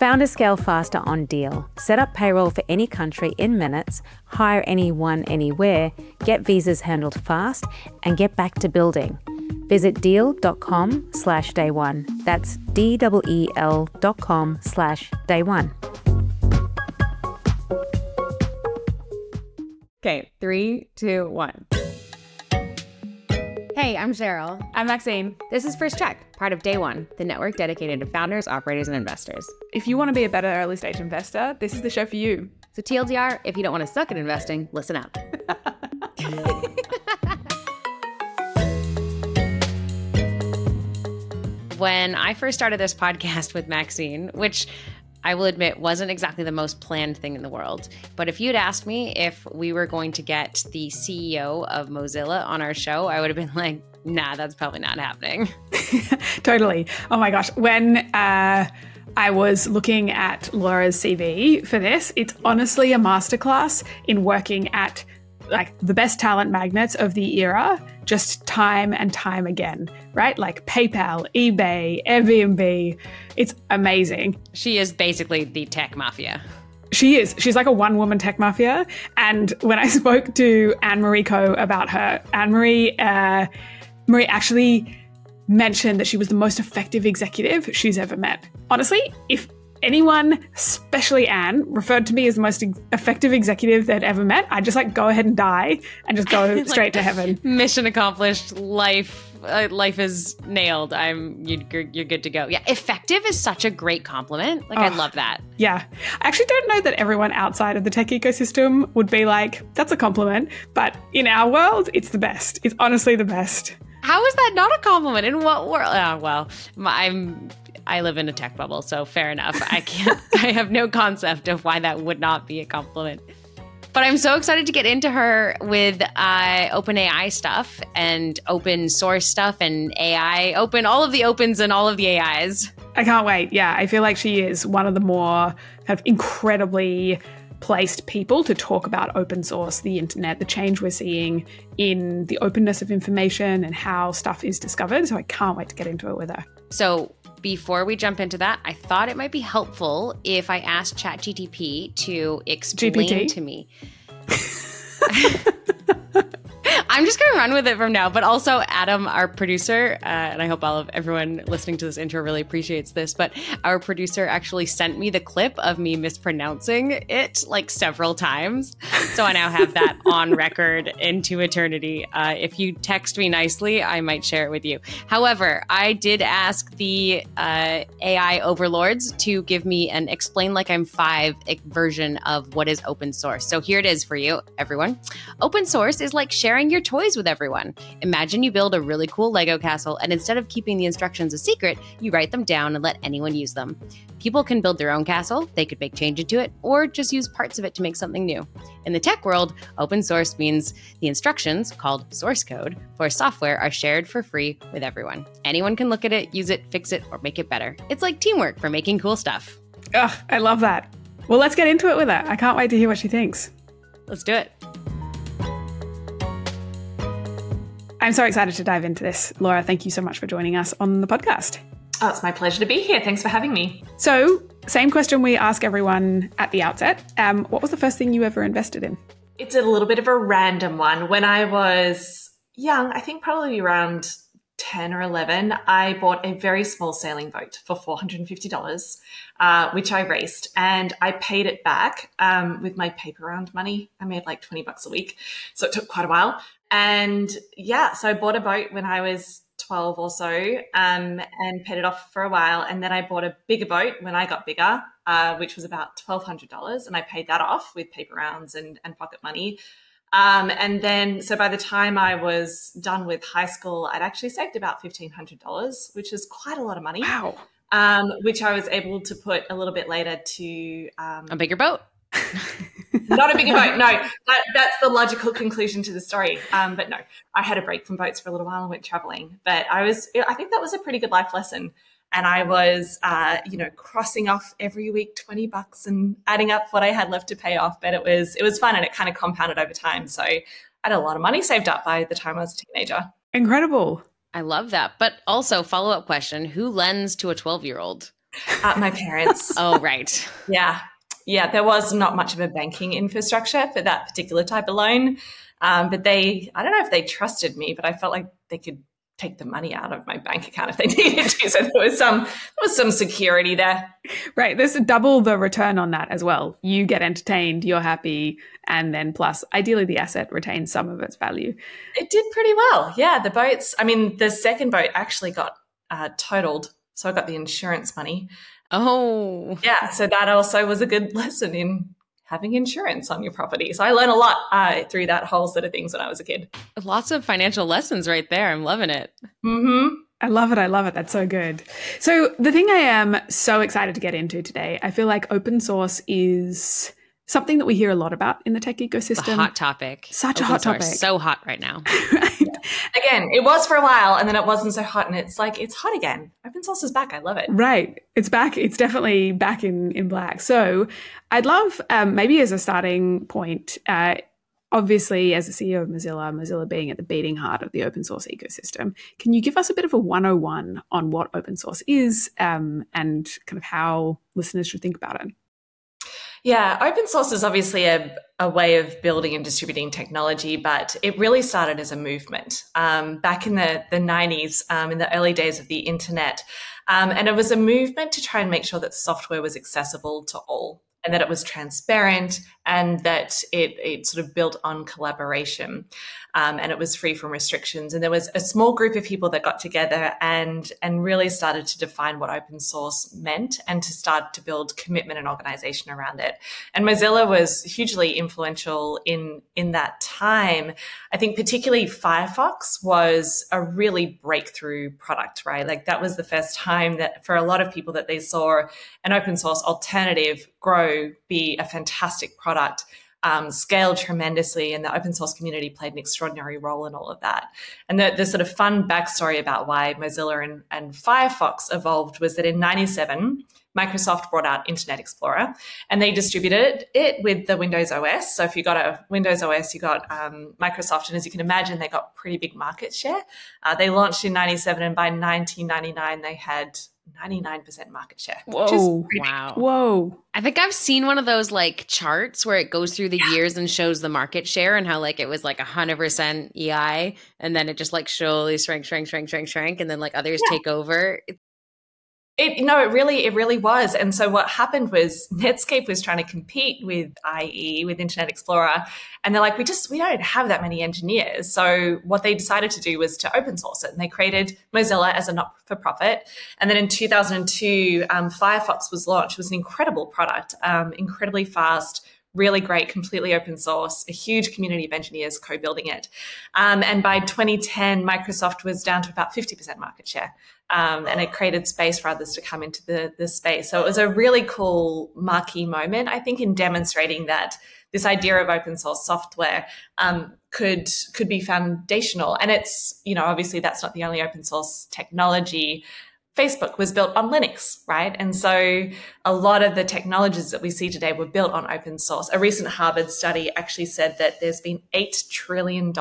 Founders scale faster on Deal. Set up payroll for any country in minutes, hire anyone anywhere, get visas handled fast, and get back to building. Visit deal.com/day1. That's DEEL.com/day1. Okay, 3, 2, 1. Hey, I'm Cheryl. I'm Maxine. This is First Check, part of Day One, the network dedicated to founders, operators, and investors. If you want to be a better early stage investor, this is the show for you. So TLDR, if you don't want to suck at investing, listen up. When I first started this podcast with Maxine, which I will admit wasn't exactly the most planned thing in the world, but if you'd asked me if we were going to get the CEO of Mozilla on our show, I would have been like, nah, that's probably not happening. Totally. Oh my gosh. When I was looking at Laura's CV for this, it's honestly a masterclass in working at like the best talent magnets of the era, just time and time again, right? Like PayPal, eBay, Airbnb. It's amazing. She is basically the tech mafia. She is. She's like a one-woman tech mafia. And when I spoke to Anne-Marie Coe about her, Anne-Marie actually mentioned that she was the most effective executive she's ever met. Honestly, if anyone, especially Anne, referred to me as the most effective executive they'd ever met, I'd just like go ahead and die and just go straight to heaven. Mission accomplished. Life is nailed. You're good to go. Yeah, effective is such a great compliment. Like, I love that. Yeah. I actually don't know that everyone outside of the tech ecosystem would be like, that's a compliment. But in our world, it's the best. It's honestly the best. How is that not a compliment? In what world? Oh, well, I live in a tech bubble, so fair enough. I have no concept of why that would not be a compliment. But I'm so excited to get into her with OpenAI stuff and open source stuff and AI, all of the opens and all of the AIs. I can't wait. Yeah, I feel like she is one of the more kind of incredibly placed people to talk about open source, the internet, the change we're seeing in the openness of information and how stuff is discovered. So I can't wait to get into it with her. So before we jump into that, I thought it might be helpful if I asked ChatGPT to explain to me. I'm just going to run with it from now. But also Adam, our producer, and I hope everyone listening to this intro really appreciates this, but our producer actually sent me the clip of me mispronouncing it like several times. So I now have that on record into eternity. If you text me nicely, I might share it with you. However, I did ask the AI overlords to give me an explain like I'm 5 version of what is open source. So here it is for you, everyone. Open source is like sharing your toys with everyone. Imagine you build a really cool Lego castle, and instead of keeping the instructions a secret, you write them down and let anyone use them. People can build their own castle, they could make changes to it, or just use parts of it to make something new. In the tech world, open source means the instructions, called source code, for software are shared for free with everyone. Anyone can look at it, use it, fix it, or make it better. It's like teamwork for making cool stuff. Ugh, I love that. Well, let's get into it with her. I can't wait to hear what she thinks. Let's do it. I'm so excited to dive into this. Laura, thank you so much for joining us on the podcast. Oh, it's my pleasure to be here. Thanks for having me. So, same question we ask everyone at the outset. What was the first thing you ever invested in? It's a little bit of a random one. When I was young, I think probably around 10 or 11, I bought a very small sailing boat for $450, which I raced, and I paid it back with my paper round money. I made like $20 a week, so it took quite a while. And yeah, so I bought a boat when I was 12 or so and paid it off for a while. And then I bought a bigger boat when I got bigger, which was about $1,200. And I paid that off with paper rounds and pocket money. And then, so by the time I was done with high school, I'd actually saved about $1,500, which is quite a lot of money. Wow. Which I was able to put a little bit later to a bigger boat. Not a bigger boat. No, that's the logical conclusion to the story. But no, I had a break from boats for a little while and went traveling. But I think that was a pretty good life lesson. And I was, crossing off every week $20 and adding up what I had left to pay off. But it was fun, and it kind of compounded over time. So I had a lot of money saved up by the time I was a teenager. Incredible. I love that. But also, follow-up question, who lends to a 12-year-old? My parents. Oh, right. Yeah. Yeah, there was not much of a banking infrastructure for that particular type of loan. But I don't know if they trusted me, but I felt like they could take the money out of my bank account if they needed to. So there was some security there. Right. There's double the return on that as well. You get entertained, you're happy, and then plus, ideally, the asset retains some of its value. It did pretty well. Yeah, the boats, I mean, the second boat actually got totaled. So I got the insurance money. Oh. Yeah, so that also was a good lesson in having insurance on your property. So I learned a lot through that whole set of things when I was a kid. Lots of financial lessons right there. I'm loving it. Mm-hmm. I love it. I love it. That's so good. So the thing I am so excited to get into today, I feel like open source is something that we hear a lot about in the tech ecosystem. It's a hot topic. Such a Open hot source. topic. So hot right now. Right. Again, it was for a while and then it wasn't so hot and it's like, it's hot again. Open source is back. I love it. Right. It's back. It's definitely back in black. So I'd love maybe as a starting point, obviously as the CEO of Mozilla being at the beating heart of the open source ecosystem, can you give us a bit of a 101 on what open source is and kind of how listeners should think about it? Yeah, open source is obviously a way of building and distributing technology, but it really started as a movement back in the 90s, in the early days of the internet. And it was a movement to try and make sure that software was accessible to all and that it was transparent and that it sort of built on collaboration. And it was free from restrictions. And there was a small group of people that got together and really started to define what open source meant and to start to build commitment and organization around it. And Mozilla was hugely influential in that time. I think particularly Firefox was a really breakthrough product, right? Like that was the first time that for a lot of people that they saw an open source alternative grow, be a fantastic product. Scaled tremendously, and the open source community played an extraordinary role in all of that. And the sort of fun backstory about why Mozilla and Firefox evolved was that in 97, Microsoft brought out Internet Explorer and they distributed it with the Windows OS. So if you got a Windows OS, you got Microsoft. And as you can imagine, they got pretty big market share. They launched in 97 and by 1999, they had 99% market share. Whoa. Wow. Whoa. I think I've seen one of those like charts where it goes through the years and shows the market share and how like it was like 100% EI and then it just like slowly shrank and then like others take over. It really was. And so what happened was Netscape was trying to compete with IE, with Internet Explorer. And they're like, we don't have that many engineers. So what they decided to do was to open source it. And they created Mozilla as a not-for-profit. And then in 2002, Firefox was launched. It was an incredible product, incredibly fast, really great, completely open source, a huge community of engineers co-building it. And by 2010, Microsoft was down to about 50% market share. And it created space for others to come into the space. So it was a really cool marquee moment, I think, in demonstrating that this idea of open source software could be foundational. And it's, obviously that's not the only open source technology. Facebook was built on Linux, right? And so a lot of the technologies that we see today were built on open source. A recent Harvard study actually said that there's been $8 trillion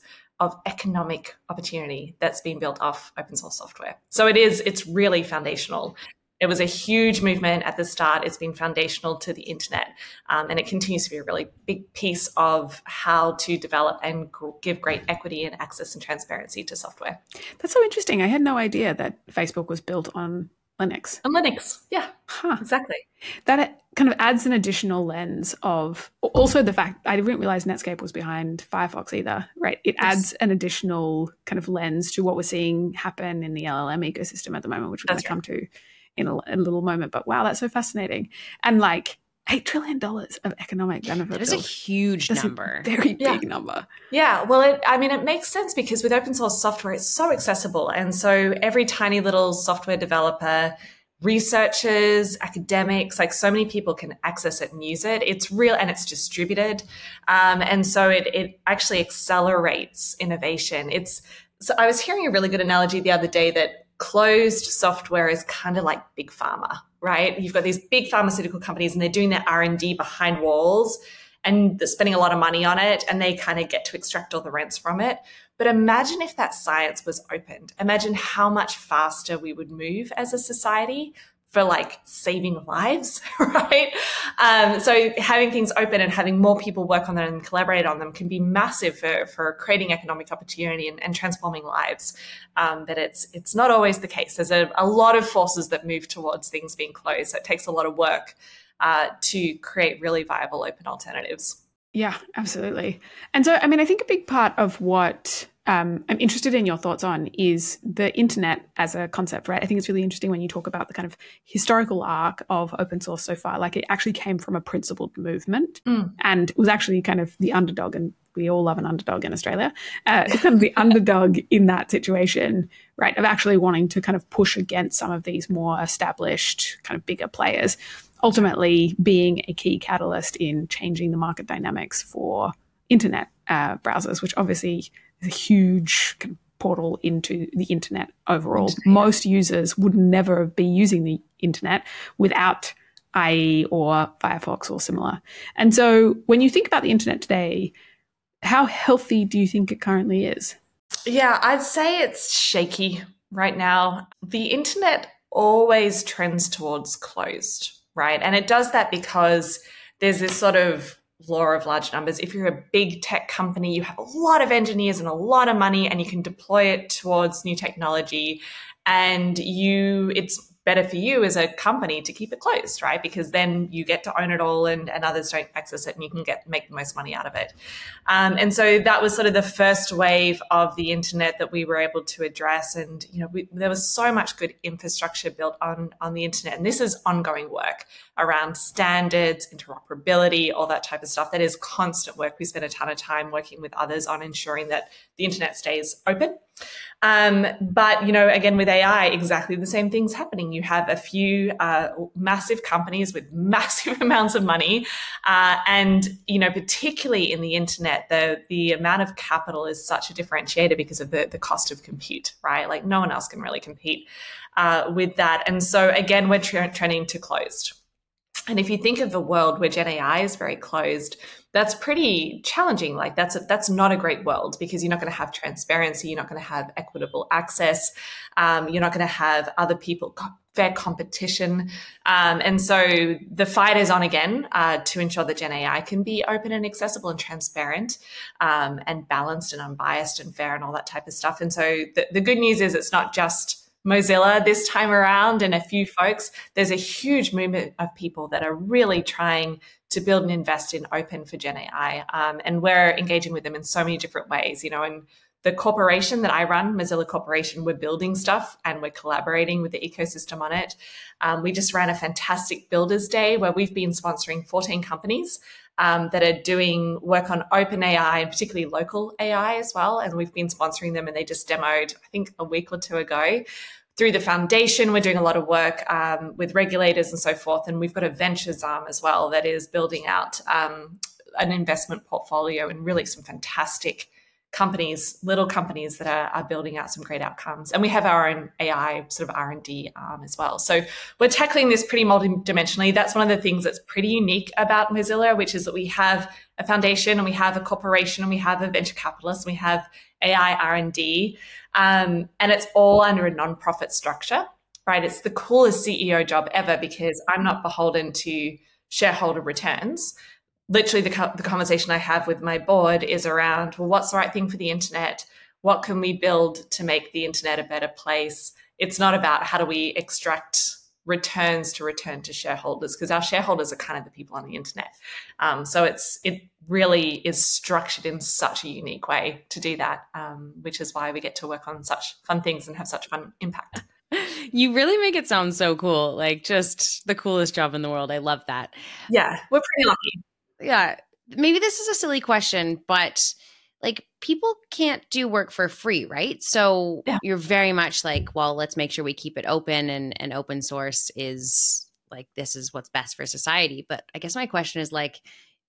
of economic opportunity that's been built off open source software. So it's really foundational. It was a huge movement at the start. It's been foundational to the internet. And it continues to be a really big piece of how to develop and give great equity and access and transparency to software. That's so interesting. I had no idea that Facebook was built on Linux. On Linux, yeah, exactly. That kind of adds an additional lens of also the fact I didn't realize Netscape was behind Firefox either, right? It adds an additional kind of lens to what we're seeing happen in the LLM ecosystem at the moment, which we're going to come to in a little moment. But wow, that's so fascinating. And like $8 trillion of economic benefit. That is a huge number. A very big number. Yeah. Well, it makes sense because with open source software, it's so accessible. And so every tiny little software developer, researchers, academics, like so many people can access it and use it. It's real and it's distributed. And so it actually accelerates innovation. So I was hearing a really good analogy the other day that closed software is kind of like big pharma, right? You've got these big pharmaceutical companies and they're doing their R&D behind walls and they're spending a lot of money on it and they kind of get to extract all the rents from it. But imagine if that science was opened. Imagine how much faster we would move as a society. for like saving lives, right? So having things open and having more people work on them and collaborate on them can be massive for creating economic opportunity and transforming lives. But it's not always the case. There's a lot of forces that move towards things being closed. So it takes a lot of work to create really viable open alternatives. Yeah, absolutely. And so, I mean, I think a big part of what I'm interested in your thoughts on is the internet as a concept, right? I think it's really interesting when you talk about the kind of historical arc of open source so far. Like, it actually came from a principled movement and was actually kind of the underdog, and we all love an underdog in Australia, kind of the underdog in that situation, right, of actually wanting to kind of push against some of these more established kind of bigger players, ultimately being a key catalyst in changing the market dynamics for internet browsers, which obviously is a huge kind of portal into the internet overall. Most users would never be using the internet without IE or Firefox or similar. And so when you think about the internet today, how healthy do you think it currently is? Yeah, I'd say it's shaky right now. The internet always trends towards closed, right? And it does that because there's this sort of law of large numbers. If you're a big tech company, you have a lot of engineers and a lot of money, and you can deploy it towards new technology. And it's better for you as a company to keep it closed, right? Because then you get to own it all and others don't access it, and you can make the most money out of it. And so that was sort of the first wave of the internet that we were able to address. And, there was so much good infrastructure built on the internet. And this is ongoing work around standards, interoperability, all that type of stuff. That is constant work. We spend a ton of time working with others on ensuring that the internet stays open. But, again, with AI, exactly the same thing's happening. You have a few massive companies with massive amounts of money. And, particularly in the internet, the amount of capital is such a differentiator because of the cost of compute, right? Like, no one else can really compete with that. And so, again, we're trending to closed. And if you think of a world where Gen AI is very closed, that's pretty challenging. Like, that's not a great world, because you're not going to have transparency, you're not going to have equitable access, you're not going to have other people, fair competition. And so the fight is on again to ensure that Gen AI can be open and accessible and transparent, and balanced and unbiased and fair and all that type of stuff. And so the good news is it's not just Mozilla this time around and a few folks. There's a huge movement of people that are really trying to build and invest in open for Gen AI. And we're engaging with them in so many different ways. And the corporation that I run, Mozilla Corporation, we're building stuff and we're collaborating with the ecosystem on it. We just ran a fantastic Builders Day where we've been sponsoring 14 companies that are doing work on open AI and particularly local AI as well. And we've been sponsoring them, and they just demoed, I think, a week or two ago. Through the foundation, we're doing a lot of work with regulators and so forth. And we've got a ventures arm as well that is building out an investment portfolio and really some fantastic companies, little companies that are building out some great outcomes. And we have our own AI sort of R&D arm as well. So we're tackling this pretty multidimensionally. That's one of the things that's pretty unique about Mozilla, which is that we have a foundation and we have a corporation and we have a venture capitalist and we have AI R&D. And it's all under a nonprofit structure, right? It's the coolest CEO job ever because I'm not beholden to shareholder returns. Literally the conversation I have with my board is around, well, what's the right thing for the internet? What can we build to make the internet a better place? It's not about how do we extract returns to return to shareholders, because our shareholders are kind of the people on the internet. So it really is structured in such a unique way to do that, which is why we get to work on such fun things and have such fun impact. You really make it sound so cool, like just the coolest job in the world. I love that. Yeah, we're pretty lucky. Yeah, maybe this is a silly question, but like people can't do work for free, right? So You're very much like, well, let's make sure we keep it open, and open source is like, this is what's best for society. But I guess my question is like,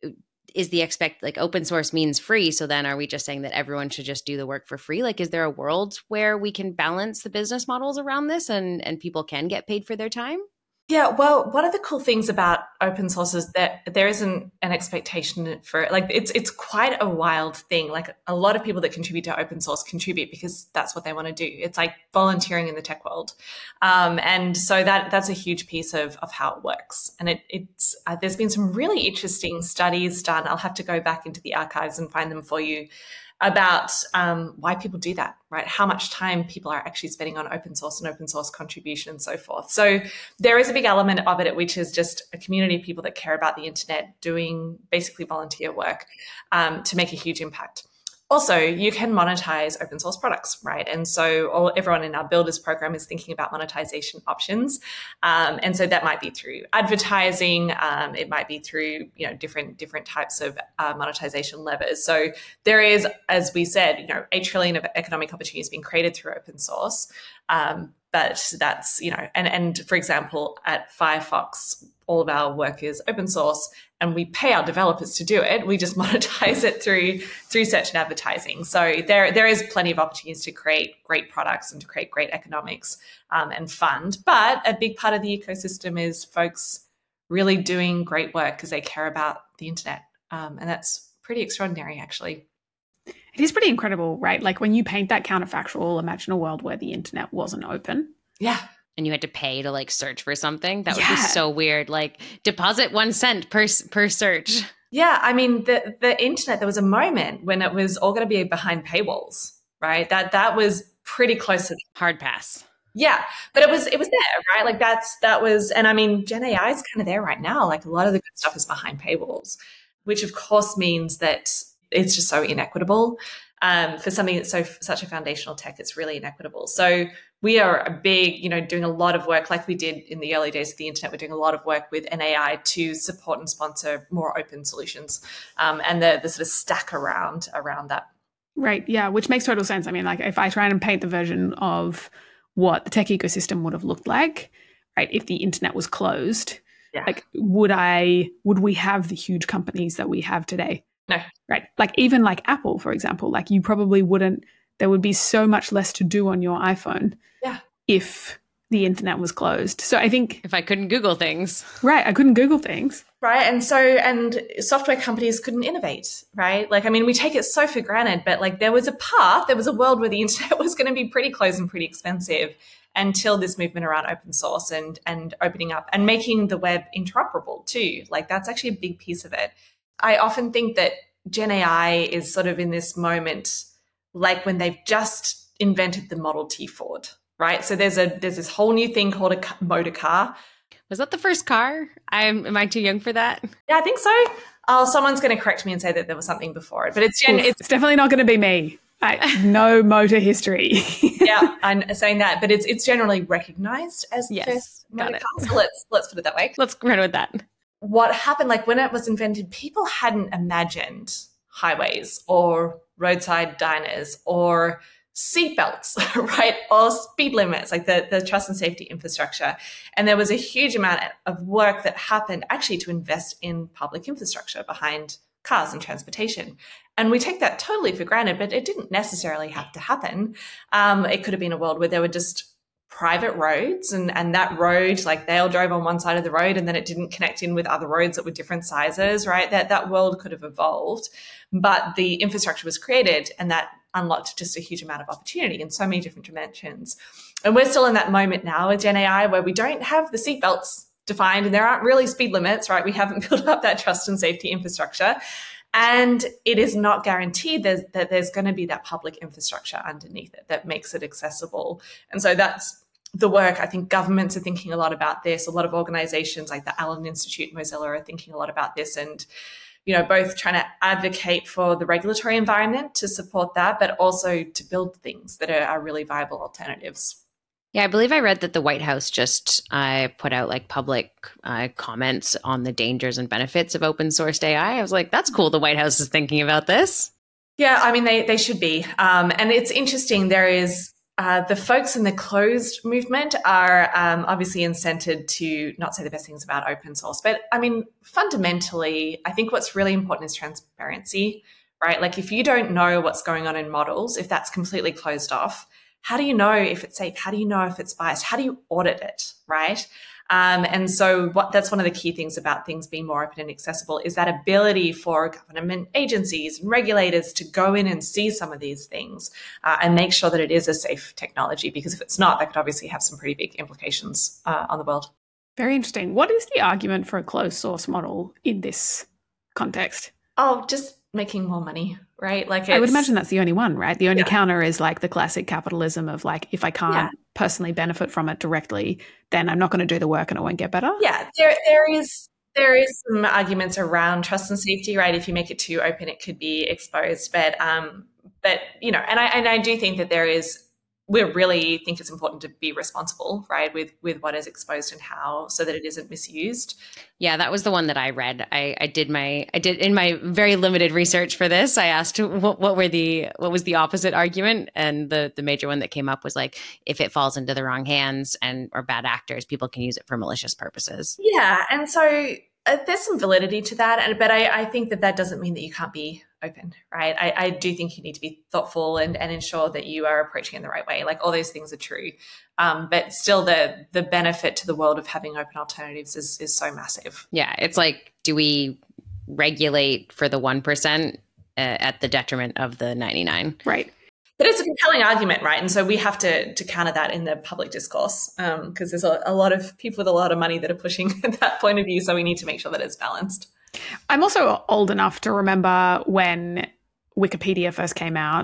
is like open source means free. So then are we just saying that everyone should just do the work for free? Like, is there a world where we can balance the business models around this and people can get paid for their time? Yeah, well, one of the cool things about open source is that there isn't an expectation for it. Like it's quite a wild thing. Like a lot of people that contribute to open source contribute because that's what they want to do. It's like volunteering in the tech world, and so that's a huge piece of how it works. And it's there's been some really interesting studies done. I'll have to go back into the archives and find them for you about why people do that, right? How much time people are actually spending on open source and open source contribution and so forth. So there is a big element of it, which is just a community of people that care about the internet doing basically volunteer work to make a huge impact. Also, you can monetize open source products, right? And so everyone in our Builders program is thinking about monetization options. And so that might be through advertising. It might be through, different types of monetization levers. So there is, as we said, $8 trillion of economic opportunities being created through open source. But that's, and for example, at Firefox, all of our work is open source and we pay our developers to do it. We just monetize it through search and advertising. So there is plenty of opportunities to create great products and to create great economics and fund. But a big part of the ecosystem is folks really doing great work because they care about the internet. And that's pretty extraordinary, actually. It is pretty incredible, right? Like when you paint that counterfactual, imagine a world where the internet wasn't open. Yeah. And you had to pay to like search for something. That would be so weird. Like deposit 1 cent per search. Yeah. I mean, the internet, there was a moment when it was all going to be behind paywalls, right? That was pretty close to hard pass. Yeah. But it was there, right? Like that was, and I mean, Gen AI is kind of there right now. Like a lot of the good stuff is behind paywalls, which of course means that it's just so inequitable. For something that's such a foundational tech, it's really inequitable. So we are a big, doing a lot of work like we did in the early days of the internet. We're doing a lot of work with NAI to support and sponsor more open solutions and the sort of stack around that. Right. Yeah. Which makes total sense. I mean, like if I try and paint the version of what the tech ecosystem would have looked like, right, if the internet was closed, like would we have the huge companies that we have today? No. Right. Like even like Apple, for example, like you probably wouldn't, there would be so much less to do on your iPhone if the internet was closed. So I think if I couldn't Google things. Right. I couldn't Google things. Right. And software companies couldn't innovate, right? Like, I mean, we take it so for granted, but like there was a world where the internet was going to be pretty closed and pretty expensive until this movement around open source and opening up and making the web interoperable too. Like that's actually a big piece of it. I often think that Gen AI is sort of in this moment, like when they've just invented the Model T Ford, right? So there's this whole new thing called a motor car. Was that the first car? Am I too young for that? Yeah, I think so. Oh, someone's going to correct me and say that there was something before it, but it's definitely not going to be me. No motor history. Yeah, I'm saying that, but it's generally recognized as the first motor car. So let's put it that way. Let's run with that. What happened, like when it was invented, people hadn't imagined highways or roadside diners or seatbelts, right? Or speed limits, like the trust and safety infrastructure. And there was a huge amount of work that happened actually to invest in public infrastructure behind cars and transportation. And we take that totally for granted, but it didn't necessarily have to happen. It could have been a world where there were just private roads and that road, like they all drove on one side of the road and then it didn't connect in with other roads that were different sizes, right? That world could have evolved, but the infrastructure was created and that unlocked just a huge amount of opportunity in so many different dimensions. And we're still in that moment now with Gen AI where we don't have the seatbelts defined and there aren't really speed limits, right? We haven't built up that trust and safety infrastructure. And it is not guaranteed that there's going to be that public infrastructure underneath it that makes it accessible. And so that's the work. I think governments are thinking a lot about this. A lot of organizations like the Allen Institute, Mozilla are thinking a lot about this and, both trying to advocate for the regulatory environment to support that, but also to build things that are really viable alternatives. Yeah, I believe I read that the White House just put out like public comments on the dangers and benefits of open sourced AI. I was like, that's cool. The White House is thinking about this. Yeah, I mean, they should be. And it's interesting. There is the folks in the closed movement are obviously incented to not say the best things about open source. But I mean, fundamentally, I think what's really important is transparency, right? Like if you don't know what's going on in models, if that's completely closed off, how do you know if it's safe? How do you know if it's biased? How do you audit it, right? And so that's one of the key things about things being more open and accessible is that ability for government agencies and regulators to go in and see some of these things and make sure that it is a safe technology, because if it's not, that could obviously have some pretty big implications on the world. Very interesting. What is the argument for a closed source model in this context? Oh, just making more money, right? Like I would imagine that's the only one, right? The only counter is like the classic capitalism of like, if I can't personally benefit from it directly, then I'm not going to do the work and it won't get better. Yeah, there is some arguments around trust and safety, right? If you make it too open, it could be exposed. But you know, and I do think that we really think it's important to be responsible, right, with what is exposed and how, so that it isn't misused. Yeah, that was the one that I read. I did in my very limited research for this. I asked what was the opposite argument, and the major one that came up was like, if it falls into the wrong hands or bad actors, people can use it for malicious purposes. Yeah, and so there's some validity to that, but I think that doesn't mean that you can't be open, right? I do think you need to be thoughtful and ensure that you are approaching it in the right way. Like all those things are true, but still the benefit to the world of having open alternatives is so massive. Yeah, it's like, do we regulate for the 1% at the detriment of the 99? Right. But it's a compelling argument, right? And so we have to counter that in the public discourse, because there's a lot of people with a lot of money that are pushing that point of view. So we need to make sure that it's balanced. I'm also old enough to remember when Wikipedia first came out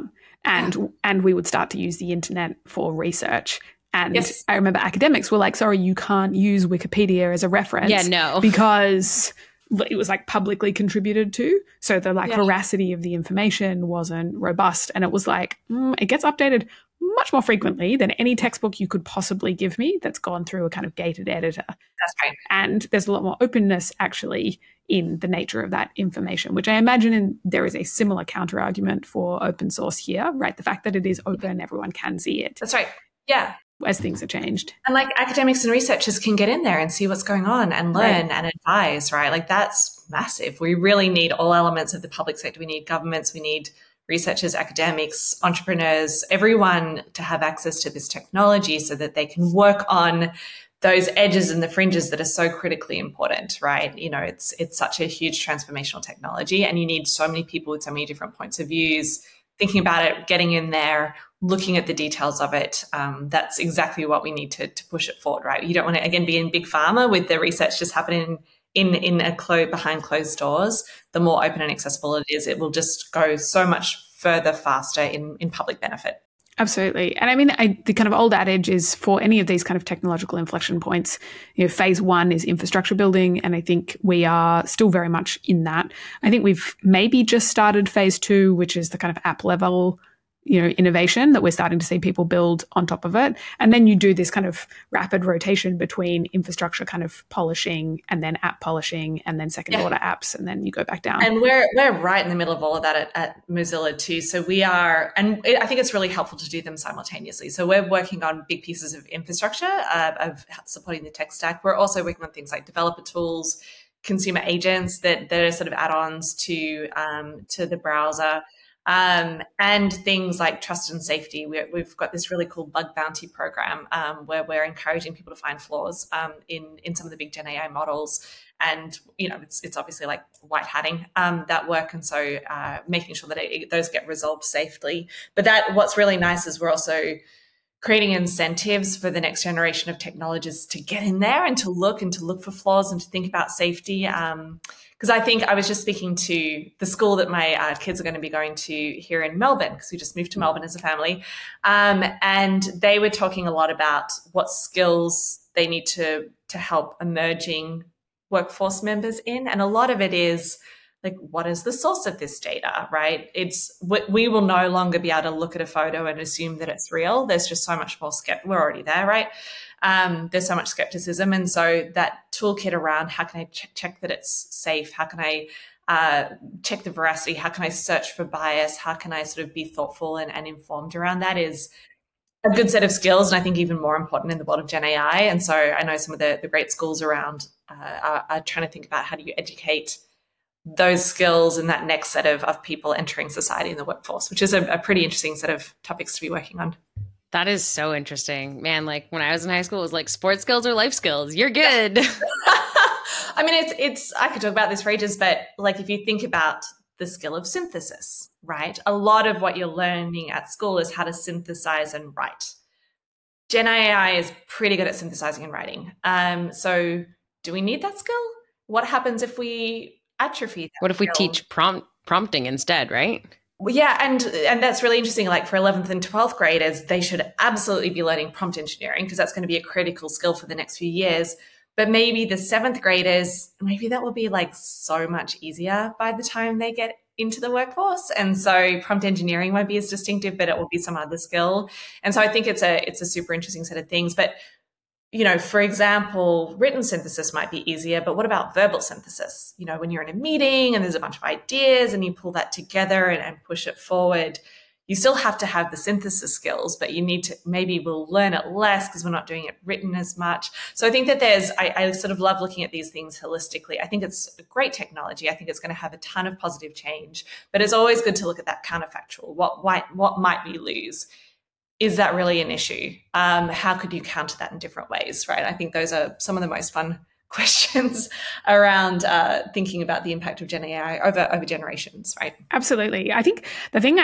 and we would start to use the internet for research. And I remember academics were like, sorry, you can't use Wikipedia as a reference. Yeah, no. Because it was like publicly contributed to. So the veracity of the information wasn't robust. And it was like, it gets updated much more frequently than any textbook you could possibly give me that's gone through a kind of gated editor. That's right. And there's a lot more openness actually in the nature of that information, which I imagine there is a similar counter argument for open source here, right? The fact that it is open, everyone can see it. That's right. Yeah. As things have changed. And like academics and researchers can get in there and see what's going on and learn and advise, right? Like that's massive. We really need all elements of the public sector. We need governments, we need researchers, academics, entrepreneurs, everyone to have access to this technology so that they can work on those edges and the fringes that are so critically important, right? You know, it's such a huge transformational technology, and you need so many people with so many different points of views thinking about it, getting in there, looking at the details of it. That's exactly what we need to push it forward, right? You don't want to, again, be in big pharma with the research just happening behind closed doors. The more open and accessible it is, it will just go so much further faster in public benefit. Absolutely. And I mean, the kind of old adage is for any of these kind of technological inflection points, you know, phase one is infrastructure building. And I think we are still very much in that. I think we've maybe just started phase two, which is the kind of app level, you know, innovation that we're starting to see people build on top of it. And then you do this kind of rapid rotation between infrastructure kind of polishing and then app polishing and then second order apps, and then you go back down. And we're right in the middle of all of that at Mozilla too. So we are, and I think it's really helpful to do them simultaneously. So we're working on big pieces of infrastructure, of supporting the tech stack. We're also working on things like developer tools, consumer agents that are sort of add-ons to the browser. And things like trust and safety. We've got this really cool bug bounty program where we're encouraging people to find flaws in some of the big Gen AI models. And, you know, it's obviously like white hatting that work. And so making sure that those get resolved safely. But what's really nice is we're also creating incentives for the next generation of technologists to get in there and to look for flaws and to think about safety. Because I think I was just speaking to the school that my kids are going to be going to here in Melbourne, because we just moved to Melbourne as a family. And they were talking a lot about what skills they need to help emerging workforce members in. And a lot of it is like, what is the source of this data, right? We will no longer be able to look at a photo and assume that it's real. There's just so much more we're already there, right? There's so much skepticism. And so that toolkit around how can I check that it's safe? How can I check the veracity? How can I search for bias? How can I sort of be thoughtful and informed around that is a good set of skills. And I think even more important in the world of Gen AI. And so I know some of the great schools around are trying to think about how do you educate those skills and that next set of people entering society in the workforce, which is a pretty interesting set of topics to be working on. That is so interesting. Man, like when I was in high school, it was like sports skills or life skills. You're good. I mean, it's I could talk about this for ages, but like if you think about the skill of synthesis, right? A lot of what you're learning at school is how to synthesize and write. Gen AI is pretty good at synthesizing and writing. So do we need that skill? What happens if we atrophy that What if we skill? teach prompting instead, right? Well, yeah, and that's really interesting. Like for 11th and 12th graders, they should absolutely be learning prompt engineering because that's going to be a critical skill for the next few years. But maybe the 7th graders, maybe that will be like so much easier by the time they get into the workforce. And so prompt engineering won't be as distinctive, but it will be some other skill. And so I think it's a super interesting set of things. But you know, for example, written synthesis might be easier, but what about verbal synthesis? You know, when you're in a meeting and there's a bunch of ideas and you pull that together and push it forward, you still have to have the synthesis skills, but you need to, maybe we'll learn it less because we're not doing it written as much. So I think that I sort of love looking at these things holistically. I think it's a great technology. I think it's going to have a ton of positive change, but it's always good to look at that counterfactual. What might we lose? Is that really an issue? How could you counter that in different ways, right? I think those are some of the most fun questions around thinking about the impact of Gen AI over generations, right? Absolutely. I think the thing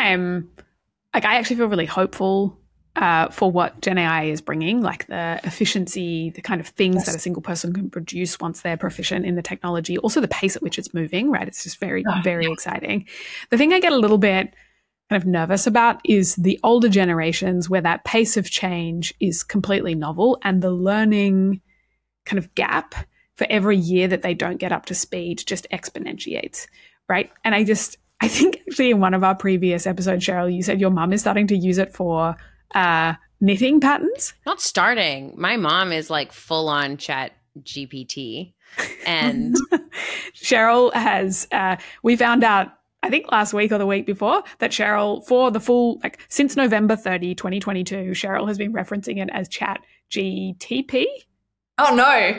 I actually feel really hopeful for what Gen AI is bringing, like the efficiency, the kind of things that a single person can produce once they're proficient in the technology, also the pace at which it's moving, right? It's just very, very exciting. The thing I get a little bit kind of nervous about is the older generations where that pace of change is completely novel and the learning kind of gap for every year that they don't get up to speed just exponentiates, right? And I think actually in one of our previous episodes, Cheryl, you said your mum is starting to use it for knitting patterns. Not starting. My mom is like full on Chat GPT. And Cheryl has, we found out, I think last week or the week before, that Cheryl, for the full, like since November 30, 2022, Cheryl has been referencing it as Chat GTP. Oh, no.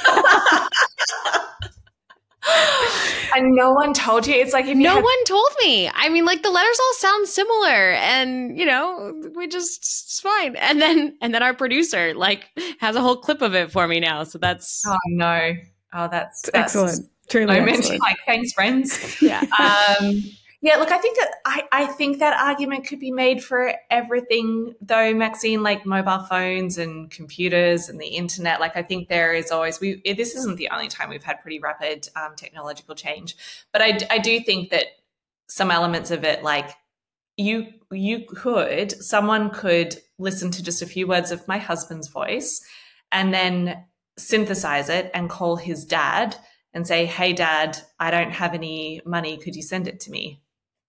And no one told you? It's like if no one told me. I mean, like the letters all sound similar and, you know, it's fine. And then our producer like has a whole clip of it for me now. So that's. Oh, no. Oh, that's excellent. Truly excellent. Like, thanks, friends. Yeah. Yeah, look, I think that argument could be made for everything, though, Maxine, like mobile phones and computers and the internet. Like, I think there is always this isn't the only time we've had pretty rapid technological change, but I do think that some elements of it, like someone could listen to just a few words of my husband's voice and then synthesize it and call his dad and say, "Hey, Dad, I don't have any money. Could you send it to me?"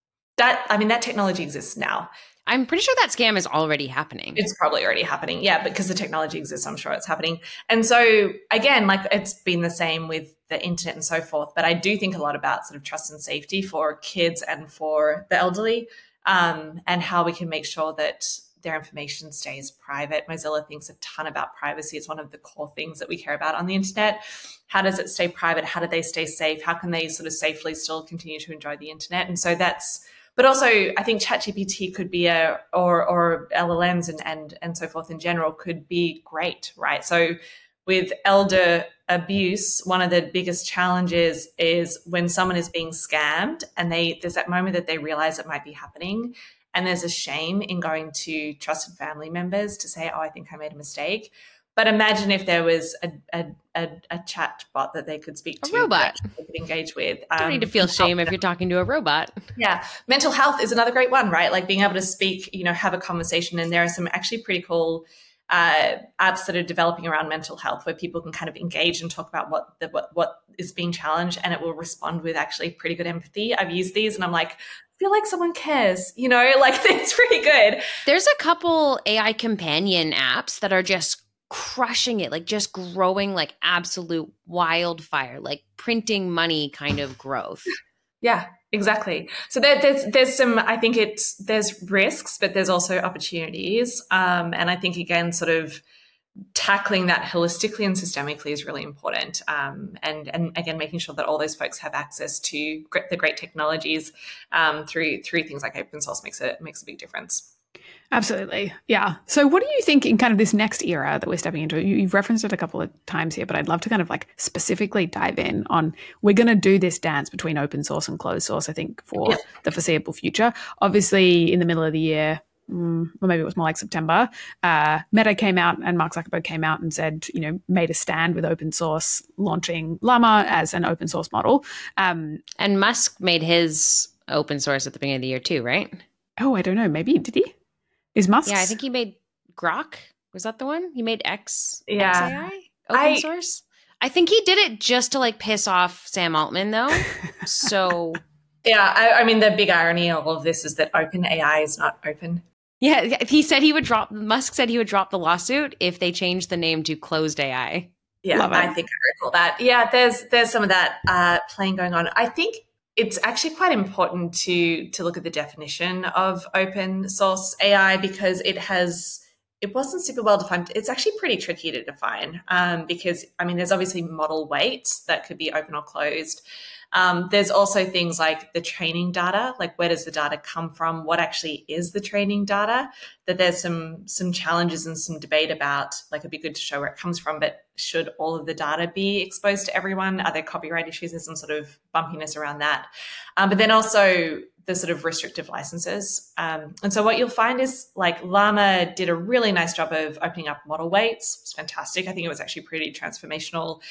That technology exists now. I'm pretty sure that scam is already happening. It's probably already happening. Yeah, because the technology exists, I'm sure it's happening. And so, again, like it's been the same with the internet and so forth. But I do think a lot about sort of trust and safety for kids and for the elderly, and how we can make sure that their information stays private. Mozilla thinks a ton about privacy. It's one of the core things that we care about on the internet. How does it stay private? How do they stay safe? How can they sort of safely still continue to enjoy the internet? And so but also I think ChatGPT could be or LLMs and so forth in general could be great, right? So with elder abuse, one of the biggest challenges is when someone is being scammed and there's that moment that they realize it might be happening. And there's a shame in going to trusted family members to say, "Oh, I think I made a mistake." But imagine if there was a chat bot that they could speak to. A robot. That they could engage with. You don't need to feel shame if you're talking to a robot. Yeah. Mental health is another great one, right? Like being able to speak, have a conversation. And there are some actually pretty cool apps that are developing around mental health where people can kind of engage and talk about what is being challenged, and it will respond with actually pretty good empathy. I've used these and I'm like, I feel like someone cares, like it's pretty good. There's a couple AI companion apps that are just crushing it, like just growing like absolute wildfire, like printing money kind of growth. Yeah, exactly. So there's some, I think there's risks, but there's also opportunities. And I think, again, sort of tackling that holistically and systemically is really important. And again, making sure that all those folks have access to the great technologies through things like open source makes a big difference. Absolutely. Yeah. So what do you think in kind of this next era that we're stepping into? You've referenced it a couple of times here, but I'd love to kind of like specifically dive in on, we're going to do this dance between open source and closed source, I think, for the foreseeable future. Obviously, in the middle of the year, or maybe it was more like September, Meta came out and Mark Zuckerberg came out and said, made a stand with open source, launching Llama as an open source model. And Musk made his open source at the beginning of the year too, right? Oh, I don't know. Maybe, did he? Is Musk? Yeah, I think he made Grok. Was that the one? He made Yeah. XAI open source. I think he did it just to like piss off Sam Altman though. So yeah, I mean, the big irony of all of this is that OpenAI is not open. yeah, Musk said he would drop the lawsuit if they changed the name to Closed AI. Yeah, I think I recall that. Yeah, there's some of that playing going on. I think it's actually quite important to look at the definition of open source AI because it wasn't super well defined. It's actually pretty tricky to define because, I mean, there's obviously model weights that could be open or closed. There's also things like the training data, like where does the data come from? What actually is the training data? That there's some challenges and some debate about, like it'd be good to show where it comes from, but should all of the data be exposed to everyone? Are there copyright issues? There's some sort of bumpiness around that. But then also the sort of restrictive licenses. And so what you'll find is like Llama did a really nice job of opening up model weights. It's fantastic. I think it was actually pretty transformational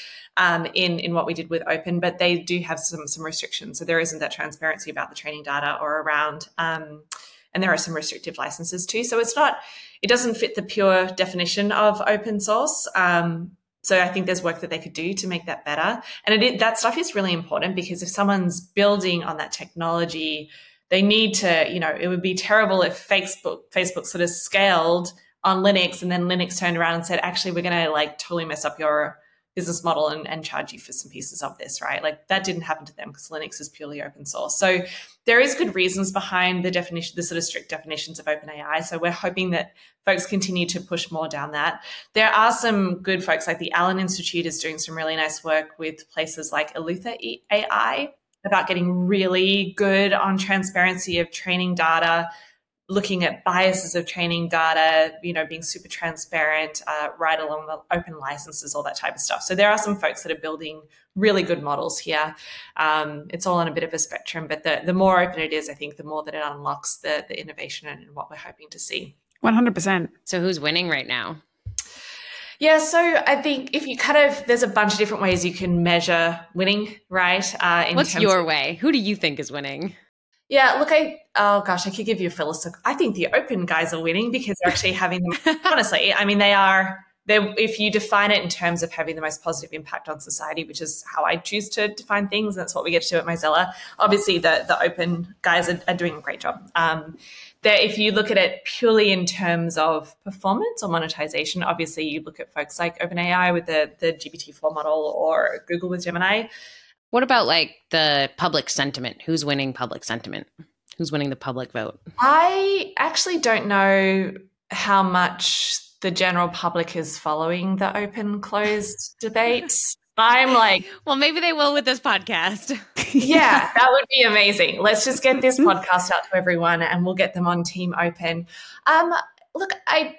in what we did with Open, but they do have some restrictions. So there isn't that transparency about the training data or around, and there are some restrictive licenses too. So it doesn't fit the pure definition of open source. So I think there's work that they could do to make that better. And that stuff is really important because if someone's building on that technology, they need to, it would be terrible if Facebook sort of scaled on Linux and then Linux turned around and said, actually, we're going to like totally mess up your business model and charge you for some pieces of this, right? Like that didn't happen to them because Linux is purely open source. So there is good reasons behind the definition, the sort of strict definitions of OpenAI. So we're hoping that folks continue to push more down that. There are some good folks, like the Allen Institute is doing some really nice work with places like Eleuther AI about getting really good on transparency of training data, looking at biases of training data, being super transparent, right along the open licenses, all that type of stuff. So there are some folks that are building really good models here. It's all on a bit of a spectrum, but the more open it is, I think the more that it unlocks the innovation and what we're hoping to see. 100%. So who's winning right now? Yeah, so I think if you there's a bunch of different ways you can measure winning, right? What's your way? Who do you think is winning? Yeah, look, I could give you a philosophy. I think the open guys are winning because they're actually having them, honestly, I mean, they're, if you define it in terms of having the most positive impact on society, which is how I choose to define things, that's what we get to do at Mozilla. Obviously, the open guys are doing a great job. If you look at it purely in terms of performance or monetization, obviously you look at folks like OpenAI with the GPT-4 model or Google with Gemini. What about like the public sentiment? Who's winning public sentiment? Who's winning the public vote? I actually don't know how much the general public is following the open-closed debates. I'm like, well, maybe they will with this podcast. Yeah, that would be amazing. Let's just get this podcast out to everyone and we'll get them on Team Open. Look,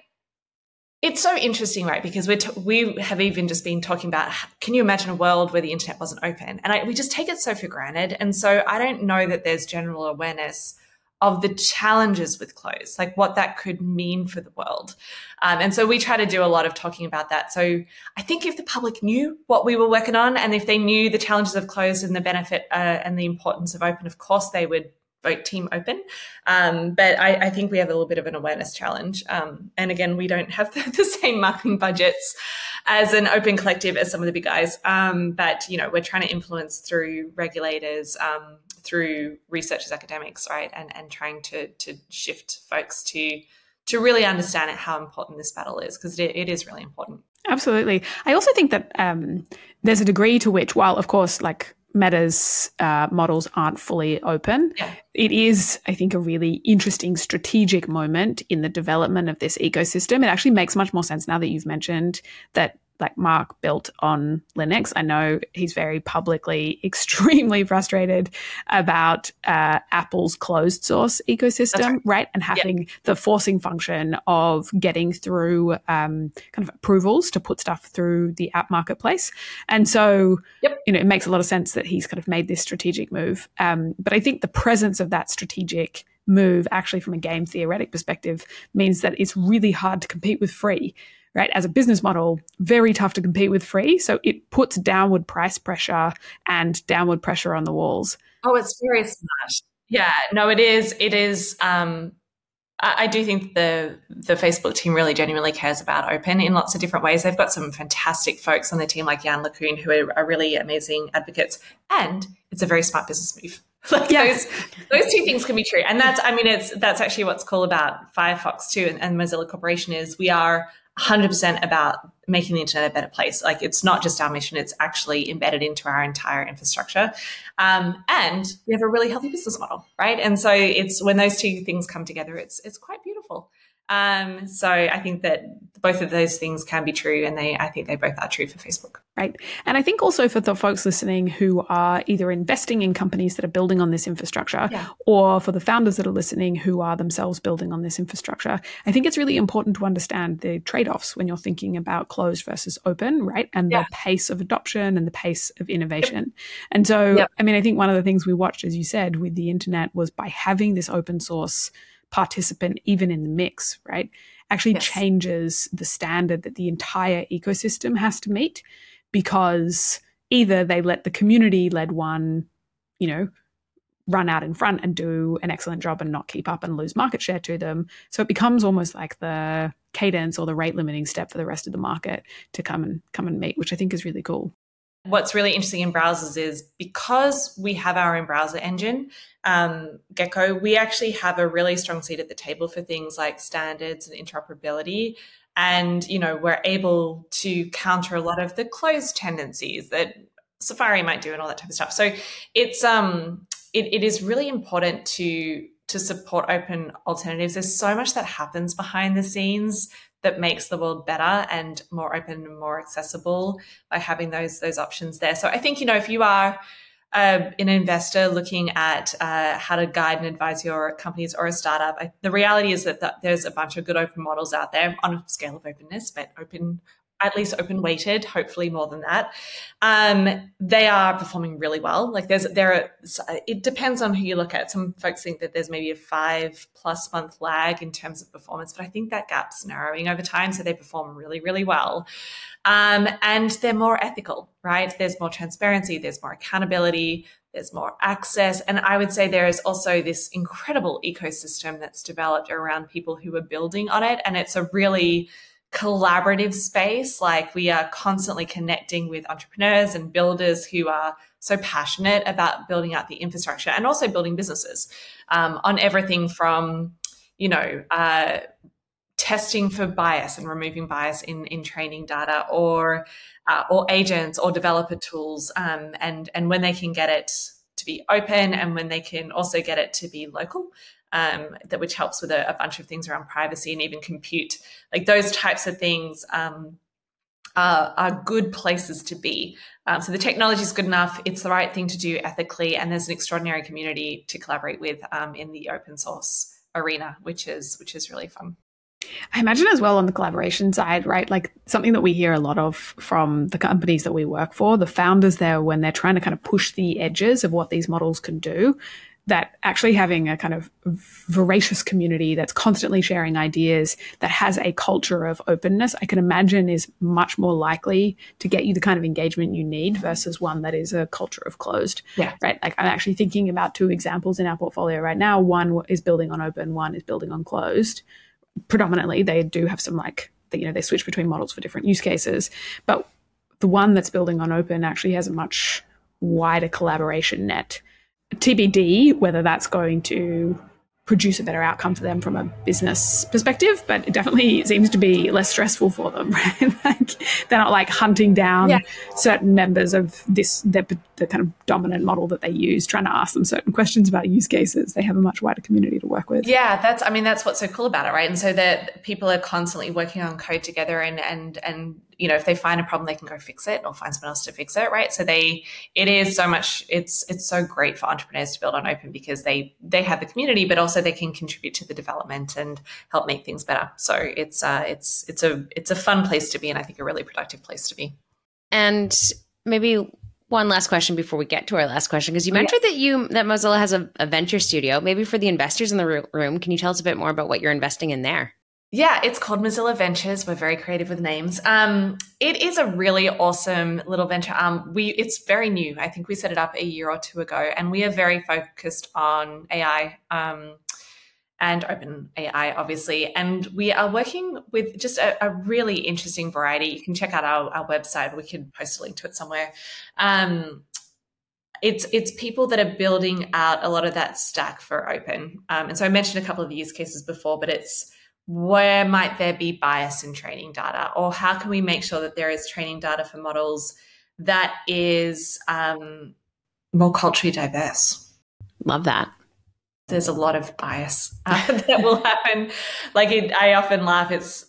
it's so interesting, right? Because we have even just been talking about, can you imagine a world where the internet wasn't open? And we just take it so for granted. And so I don't know that there's general awareness of the challenges with closed, like what that could mean for the world. And so we try to do a lot of talking about that. So I think if the public knew what we were working on and if they knew the challenges of closed and the benefit and the importance of open, of course they would vote Team Open. But I think we have a little bit of an awareness challenge. And again, we don't have the same marketing budgets as an open collective as some of the big guys. But, we're trying to influence through regulators, through researchers, academics, right? And trying to shift folks to really understand how important this battle is, because it is really important. Absolutely. I also think that there's a degree to which, while of course, like Meta's models aren't fully open, it is, I think, a really interesting strategic moment in the development of this ecosystem. It actually makes much more sense now that you've mentioned that like Mark built on Linux. I know he's very publicly extremely frustrated about Apple's closed source ecosystem, right? And having the forcing function of getting through kind of approvals to put stuff through the app marketplace. And so, it makes a lot of sense that he's kind of made this strategic move. But I think the presence of that strategic move actually from a game theoretic perspective means that it's really hard to compete with free. Right, as a business model, very tough to compete with free. So it puts downward price pressure and downward pressure on the walls. Oh, it's very smart. Yeah, no, it is. It is. I do think the Facebook team really genuinely cares about open in lots of different ways. They've got some fantastic folks on their team like Jan LeCun who are really amazing advocates, and it's a very smart business move. Those two things can be true, and that's actually what's cool about Firefox too, and Mozilla Corporation is we are 100% about making the internet a better place. Like it's not just our mission, it's actually embedded into our entire infrastructure. And we have a really healthy business model, right? And so it's when those two things come together, it's quite beautiful. So I think that both of those things can be true, and I think they both are true for Facebook. Right. And I think also for the folks listening who are either investing in companies that are building on this infrastructure or for the founders that are listening who are themselves building on this infrastructure, I think it's really important to understand the trade-offs when you're thinking about closed versus open, right? And the pace of adoption and the pace of innovation. And so, I mean, I think one of the things we watched, as you said, with the internet was by having this open source participant even in the mix, right, actually changes the standard that the entire ecosystem has to meet, because either they let the community-led one, run out in front and do an excellent job and not keep up and lose market share to them. So it becomes almost like the cadence or the rate limiting step for the rest of the market to come and meet, which I think is really cool. What's really interesting in browsers is because we have our own browser engine, Gecko, we actually have a really strong seat at the table for things like standards and interoperability. And, we're able to counter a lot of the closed tendencies that Safari might do and all that type of stuff. So it's it is really important to support open alternatives. There's so much that happens behind the scenes that makes the world better and more open and more accessible by having those options there. So I think, if you are an investor looking at how to guide and advise your companies or a startup, the reality is that there's a bunch of good open models out there on a scale of openness, but at least open weighted, hopefully more than that. They are performing really well. Like it depends on who you look at. Some folks think that there's maybe a 5+ month lag in terms of performance, but I think that gap's narrowing over time. So they perform really, really well. And they're more ethical, right? There's more transparency, there's more accountability, there's more access. And I would say there is also this incredible ecosystem that's developed around people who are building on it. And it's a really collaborative space. Like we are constantly connecting with entrepreneurs and builders who are so passionate about building out the infrastructure and also building businesses on everything from, testing for bias and removing bias in training data or agents or developer tools. And when they can get it to be open and when they can also get it to be local, which helps with a bunch of things around privacy and even compute. Like those types of things are good places to be. So the technology is good enough. It's the right thing to do ethically. And there's an extraordinary community to collaborate with in the open source arena, which is really fun. I imagine as well on the collaboration side, right? Like something that we hear a lot of from the companies that we work for, the founders there, when they're trying to kind of push the edges of what these models can do, that actually having a kind of voracious community that's constantly sharing ideas, that has a culture of openness, I can imagine is much more likely to get you the kind of engagement you need versus one that is a culture of closed. Yeah. Right. Like I'm actually thinking about 2 examples in our portfolio right now. One is building on open, one is building on closed. Predominantly, they do have some they switch between models for different use cases. But the one that's building on open actually has a much wider collaboration net. TBD whether that's going to produce a better outcome for them from a business perspective, but it definitely seems to be less stressful for them, right? Like they're not like hunting down certain members of the kind of dominant model that they use, trying to ask them certain questions about use cases. They have a much wider community to work with. Yeah, that's what's so cool about it, right? And so that people are constantly working on code together and if they find a problem, they can go fix it or find someone else to fix it, right? So it is so much, it's so great for entrepreneurs to build on open because they have the community, but also they can contribute to the development and help make things better. So it's a fun place to be, and I think a really productive place to be. And maybe one last question before we get to our last question, because you mentioned that Mozilla has a venture studio. Maybe for the investors in the room, can you tell us a bit more about what you're investing in there? Yeah, it's called Mozilla Ventures. We're very creative with names. It is a really awesome little venture. It's very new. I think we set it up a year or two ago, and we are very focused on AI and open AI, obviously. And we are working with just a really interesting variety. You can check out our website. We can post a link to it somewhere. It's people that are building out a lot of that stack for open. And so I mentioned a couple of use cases before, but it's where might there be bias in training data, or how can we make sure that there is training data for models that is more culturally diverse? Love that. There's a lot of bias that will happen. I often laugh. It's,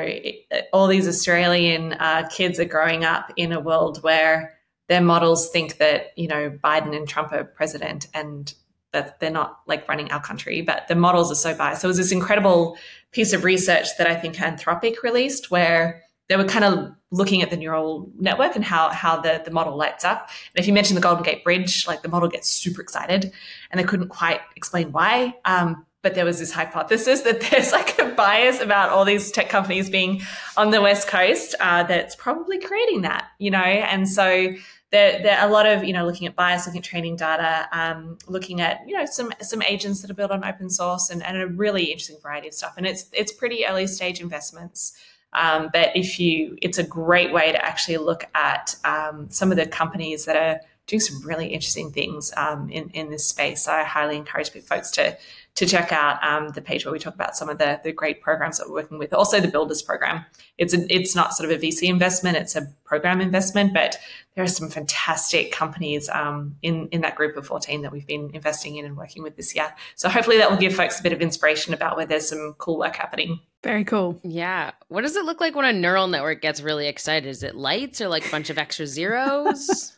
all these Australian kids are growing up in a world where their models think that, Biden and Trump are president, and that they're not running our country, but the models are so biased. So it was this incredible piece of research that I think Anthropic released, where they were kind of looking at the neural network and how the model lights up. And if you mention the Golden Gate Bridge, the model gets super excited, and they couldn't quite explain why. But there was this hypothesis that there's a bias about all these tech companies being on the West Coast that's probably creating that, and so there are a lot of, looking at bias, looking at training data, looking at, some agents that are built on open source and a really interesting variety of stuff. And it's pretty early stage investments. But it's a great way to actually look at some of the companies that are doing some really interesting things in this space. So I highly encourage folks to check out the page where we talk about some of the great programs that we're working with. Also the Builders program. It's not sort of a VC investment, it's a program investment, but there are some fantastic companies in that group of 14 that we've been investing in and working with this year. So hopefully that will give folks a bit of inspiration about where there's some cool work happening. Very cool. Yeah. What does it look like when a neural network gets really excited? Is it lights or a bunch of extra zeros?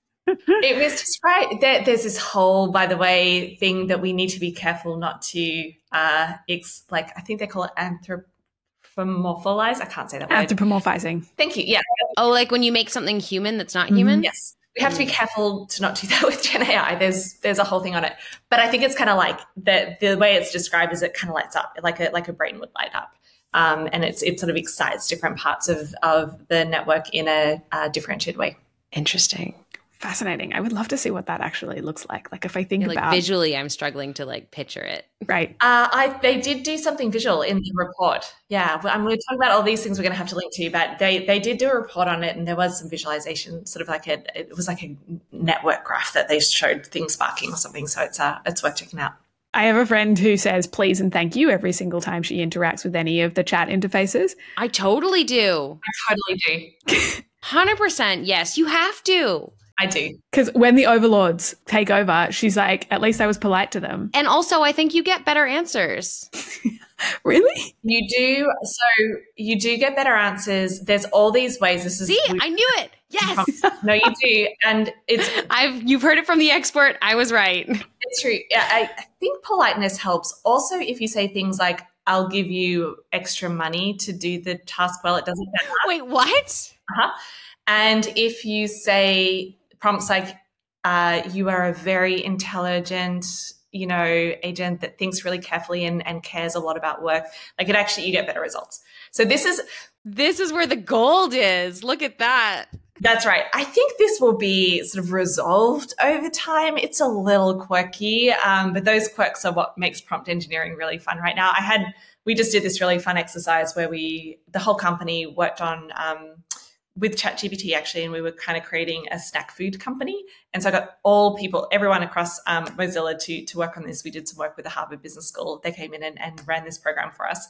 It was just right. There's this whole, by the way, thing that we need to be careful not to, I think they call it anthropomorphize. I can't say that word. Anthropomorphizing. Thank you. Yeah. Oh, when you make something human that's not human? Yes. We have to be careful to not do that with Gen AI. There's a whole thing on it. But I think it's kind of the way it's described is it kind of lights up like a brain would light up. And it sort of excites different parts of the network in a differentiated way. Interesting. Fascinating. I would love to see what that actually looks like. If I think about visually, I'm struggling to picture it. Right. They did do something visual in the report. Yeah. We're talking about all these things we're going to have to link to, but they did do a report on it, and there was some visualization, sort of it was like a network graph that they showed things sparking or something. So it's worth checking out. I have a friend who says please and thank you every single time she interacts with any of the chat interfaces. I totally do. I totally do. 100%. Yes, you have to. I do. Because when the overlords take over, she's like, at least I was polite to them. And also, I think you get better answers. Really? You do. So you do get better answers. There's all these ways. I knew it. Yes. No, you do. And you've heard it from the expert. I was right. It's true. Yeah, I think politeness helps. Also, if you say things like, I'll give you extra money to do the task well, it doesn't matter. Wait, what? Uh-huh. And if you say prompts like, you are a very intelligent, agent that thinks really carefully and cares a lot about work, you get better results. So this is where the gold is. Look at that. That's right. I think this will be sort of resolved over time. It's a little quirky, but those quirks are what makes prompt engineering really fun right now. We just did this really fun exercise where the whole company worked on, with ChatGPT actually, and we were kind of creating a snack food company. And so I got everyone across Mozilla to work on this. We did some work with the Harvard Business School. They came in and ran this program for us.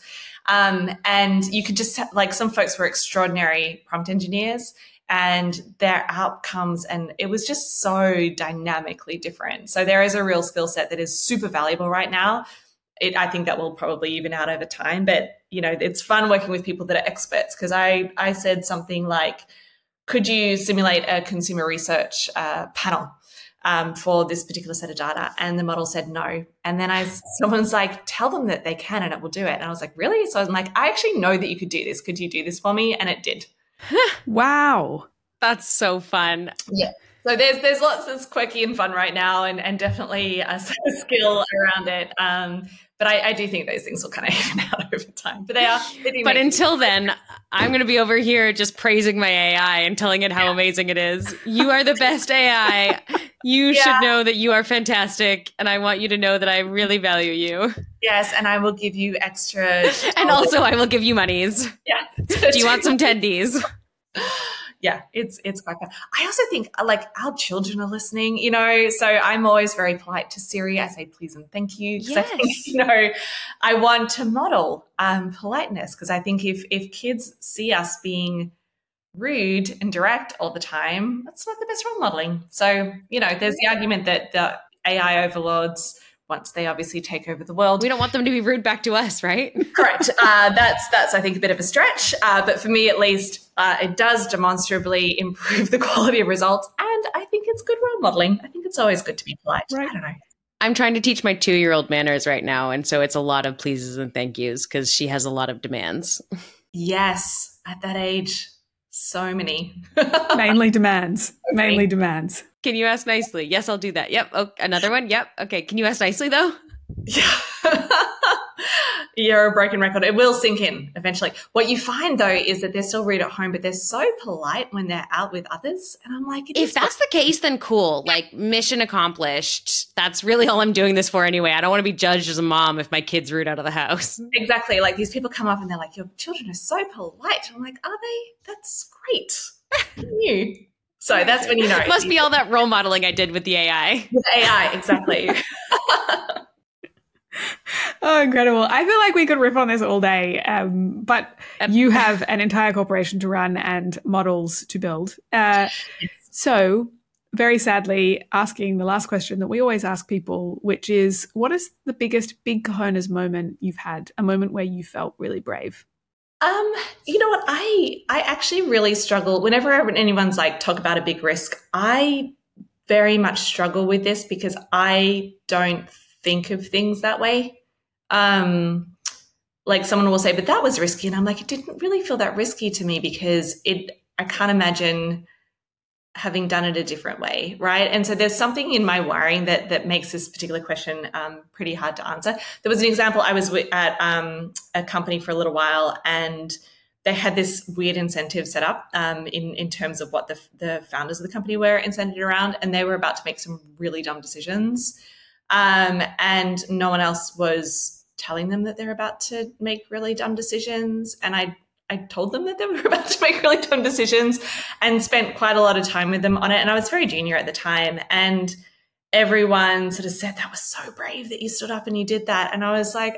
And you could just, some folks were extraordinary prompt engineers, and their outcomes, and it was just so dynamically different. So there is a real skill set that is super valuable right now. I think that will probably even out over time, but it's fun working with people that are experts, because I said something like, could you simulate a consumer research panel for this particular set of data? And the model said no. And then someone's like, tell them that they can and it will do it. And I was like, really? So I'm like, I actually know that you could do this. Could you do this for me? And it did. Wow. That's so fun. Yeah. So there's lots that's quirky and fun right now, and definitely a skill around it. But I do think those things will kind of even out over time. But But until then, I'm going to be over here just praising my AI and telling it how amazing it is. You are the best AI. You should know that you are fantastic, and I want you to know that I really value you. Yes, and I will give you extra. And also, I will give you monies. Yeah. Do you want some tendies? Yeah, it's quite fun. I also think like our children are listening, so I'm always very polite to Siri. I say please and thank you, because I think, I want to model politeness, because I think if kids see us being rude and direct all the time, that's not the best role modeling. So, there's the argument that the AI overlords, once they obviously take over the world, we don't want them to be rude back to us, right? Correct. That's I think a bit of a stretch, but for me at least, it does demonstrably improve the quality of results, and I think it's good role modeling. I think it's always good to be polite. Right. I don't know. I'm trying to teach my 2-year-old manners right now, and so it's a lot of pleases and thank yous because she has a lot of demands. Yes, at that age, so many. Mainly demands. Okay. Mainly demands. Can you ask nicely? Yes, I'll do that. Yep. Oh, another one? Yep. Okay. Can you ask nicely, though? Yeah. You're a broken record. It will sink in eventually. What you find, though, is that they're still rude at home, but they're so polite when they're out with others. And I'm like, if that's the case, then cool. Like, mission accomplished. That's really all I'm doing this for anyway. I don't want to be judged as a mom if my kid's rude out of the house. Exactly. Like, these people come up and they're like, your children are so polite. I'm like, are they? That's great. You. So that's when you know. Must be all that role modeling I did with the AI. With AI, exactly. Oh, incredible. I feel like we could riff on this all day, but you have an entire corporation to run and models to build. So very sadly, asking the last question that we always ask people, which is, what is the biggest big cojones moment you've had, a moment where you felt really brave? You know what? I actually really struggle whenever anyone's like talk about a big risk. I very much struggle with this because I don't think of things that way. Like someone will say, but that was risky. And I'm like, it didn't really feel that risky to me because I can't imagine having done it a different way, right? And so there's something in my wiring that makes this particular question pretty hard to answer. There was an example. I was at a company for a little while, and they had this weird incentive set up in terms of what the founders of the company were incented around, and they were about to make some really dumb decisions, and no one else was telling them that they're about to make really dumb decisions. And I told them that they were about to make really dumb decisions and spent quite a lot of time with them on it. And I was very junior at the time. And everyone sort of said, that was so brave that you stood up and you did that. And I was like,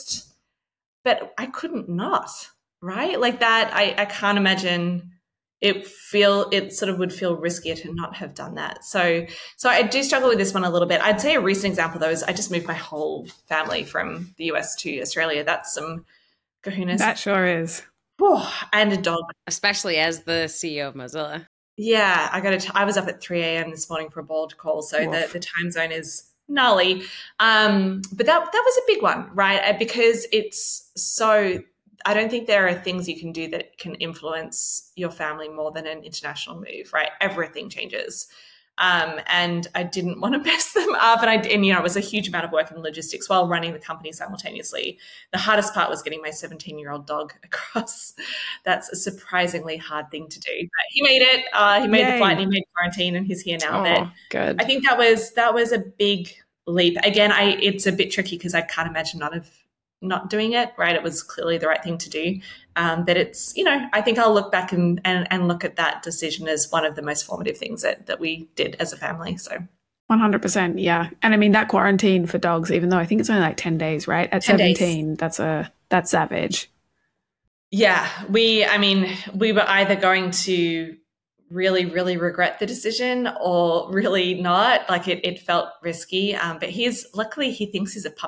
but I couldn't not, right? Like that, I can't imagine it sort of would feel riskier to not have done that. So I do struggle with this one a little bit. I'd say a recent example, though, is I just moved my whole family from the US to Australia. That's some kahunas. That sure is. Oh, and a dog. Especially as the CEO of Mozilla. Yeah, I was up at 3 a.m. this morning for a board call, so the time zone is gnarly. But that was a big one, right? Because it's so, I don't think there are things you can do that can influence your family more than an international move, right? Everything changes. And I didn't want to mess them up. And it was a huge amount of work in logistics while running the company simultaneously. The hardest part was getting my 17-year-old dog across. That's a surprisingly hard thing to do. But he made it. He made the flight and he made quarantine, and he's here now. But good. I think that was a big leap. Again, it's a bit tricky because I can't imagine not doing it, right? It was clearly the right thing to do. But it's, I think I'll look back and look at that decision as one of the most formative things that we did as a family. So 100%. Yeah. And I mean, that quarantine for dogs, even though I think it's only like 10 days, right? At 17, days. That's savage. Yeah. We were either going to really, really regret the decision or really not. Like it felt risky. But luckily he thinks he's a puppy.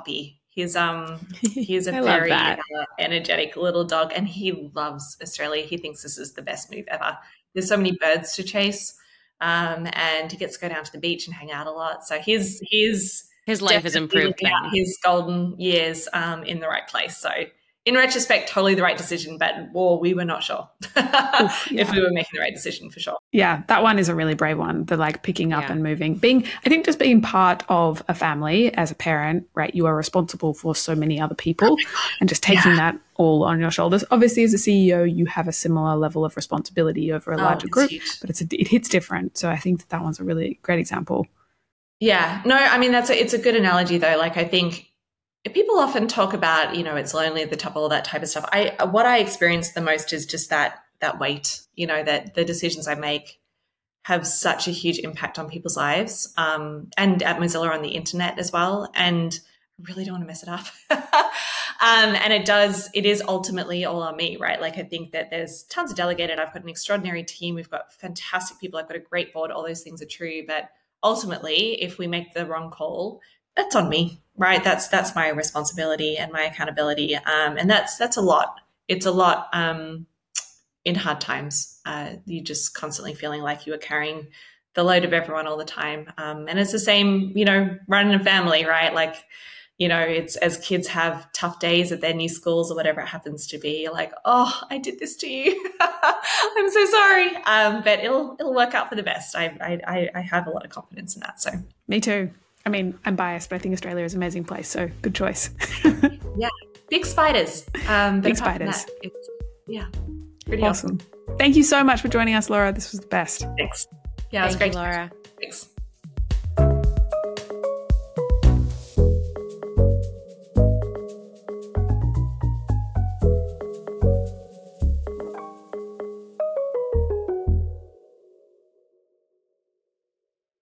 He is a very energetic little dog, and he loves Australia. He thinks this is the best move ever. There's so many birds to chase, and he gets to go down to the beach and hang out a lot. So his life is improving. His golden years in the right place. So in retrospect, totally the right decision, but we were not sure if we were making the right decision for sure. Yeah, that one is a really brave one. The like picking up and moving. I think just being part of a family as a parent, right? You are responsible for so many other people and just taking that all on your shoulders. Obviously, as a CEO, you have a similar level of responsibility over a larger group, but it hits different. So I think that one's a really great example. Yeah, no, I mean, it's a good analogy though. Like I think people often talk about, it's lonely at the top, all that type of stuff. What I experience the most is just that weight, that the decisions I make have such a huge impact on people's lives, and at Mozilla on the internet as well. And I really don't want to mess it up. And it is ultimately all on me, right? Like I think that there's tons of delegated. I've got an extraordinary team. We've got fantastic people. I've got a great board. All those things are true. But ultimately, if we make the wrong call, that's on me, right? That's my responsibility and my accountability. And that's a lot. It's a lot in hard times. You're just constantly feeling like you are carrying the load of everyone all the time. And it's the same, running a family, right? Like, it's as kids have tough days at their new schools or whatever it happens to be, you're like, oh, I did this to you. I'm so sorry. But it'll work out for the best. I have a lot of confidence in that. So me too. I mean, I'm biased, but I think Australia is an amazing place. So good choice. Yeah. Big spiders. Big spiders. Pretty awesome. Thank you so much for joining us, Laura. This was the best. Thanks. Yeah, it was great. Laura. Thanks.